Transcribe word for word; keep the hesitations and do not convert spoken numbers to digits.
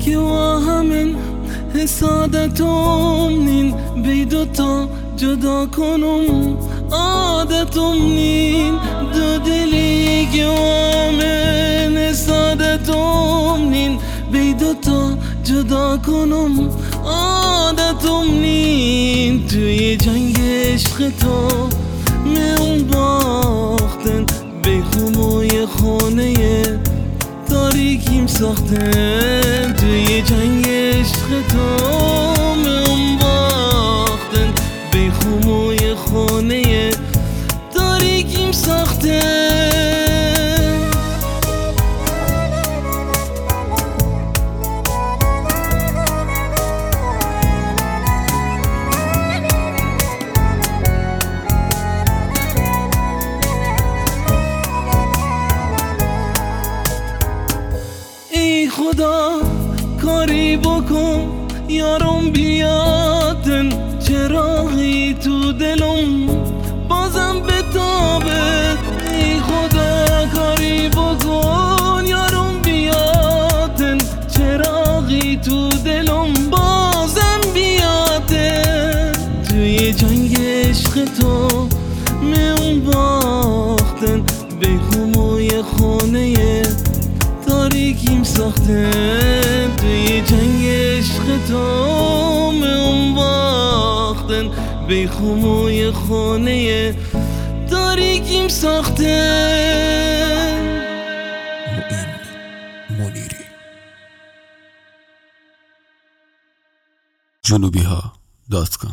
که با همین حسادتم نین بی دوتا جدا کنم عادتم نین دو دلی که با همین حسادتم نین بی دوتا جدا کنم عادتم نین توی جنگ عشق تو من باختن بی خموی خانه تاریکیم ساختن توی جنگ عشق تو من باختن بی خموی خانه تاریکیم ساختن ای خدا کاری بکن یارم بیادن چراغی تو دلم بازم بتابه ای خدا کاری بکن یارم بیادن چراغی تو دلم بازم بیادن توی جنگ عشق تو من باختن بی خموی خانه تاریکیم ساختن توی جنگ عشق تو من باختن بی خموی خانه تاریکیم ساختن. معین منیری جنوبی ها دات کام